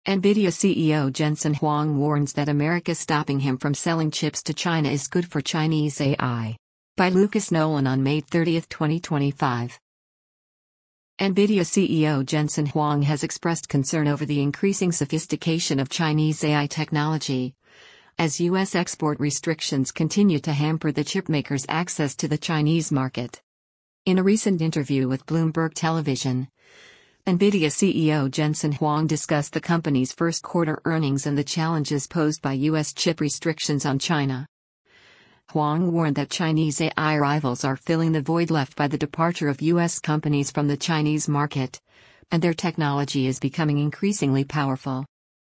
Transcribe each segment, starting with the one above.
NVIDIA CEO Jensen Huang warns that America stopping him from selling chips to China is good for Chinese AI. By Lucas Nolan on May 30, 2025. NVIDIA CEO Jensen Huang has expressed concern over the increasing sophistication of Chinese AI technology, as U.S. export restrictions continue to hamper the chipmakers' access to the Chinese market. In a recent interview with Bloomberg Television, NVIDIA CEO Jensen Huang discussed the company's first quarter earnings and the challenges posed by U.S. chip restrictions on China. Huang warned that Chinese AI rivals are filling the void left by the departure of U.S. companies from the Chinese market, and their technology is becoming increasingly powerful.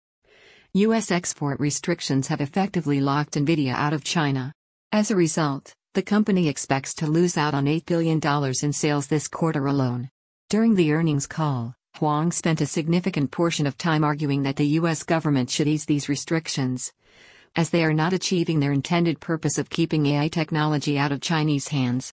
U.S. export restrictions have effectively locked NVIDIA out of China. As a result, the company expects to lose out on $8 billion in sales this quarter alone. During the earnings call, Huang spent a significant portion of time arguing that the U.S. government should ease these restrictions, as they are not achieving their intended purpose of keeping AI technology out of Chinese hands.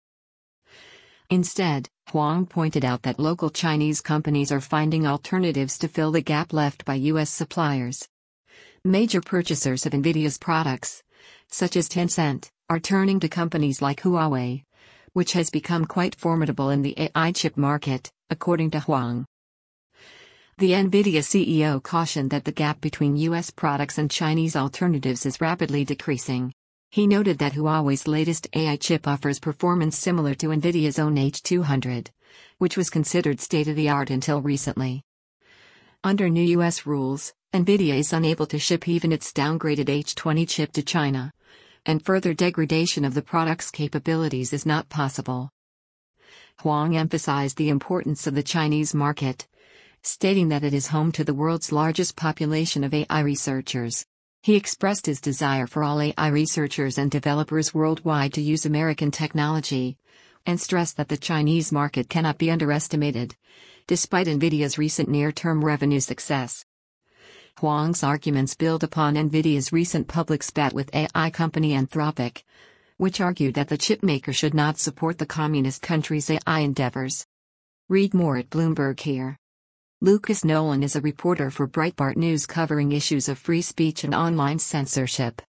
Instead, Huang pointed out that local Chinese companies are finding alternatives to fill the gap left by U.S. suppliers. Major purchasers of NVIDIA's products, such as Tencent, are turning to companies like Huawei, which has become quite formidable in the AI chip market, according to Huang. The NVIDIA CEO cautioned that the gap between U.S. products and Chinese alternatives is rapidly decreasing. He noted that Huawei's latest AI chip offers performance similar to NVIDIA's own H200, which was considered state-of-the-art until recently. Under new U.S. rules, NVIDIA is unable to ship even its downgraded H20 chip to China, and further degradation of the product's capabilities is not possible. Huang emphasized the importance of the Chinese market, stating that it is home to the world's largest population of AI researchers. He expressed his desire for all AI researchers and developers worldwide to use American technology, and stressed that the Chinese market cannot be underestimated, despite NVIDIA's recent near-term revenue success. Huang's arguments build upon NVIDIA's recent public spat with AI company Anthropic, which argued that the chipmaker should not support the communist country's AI endeavors. Read more at Bloomberg here. Lucas Nolan is a reporter for Breitbart News covering issues of free speech and online censorship.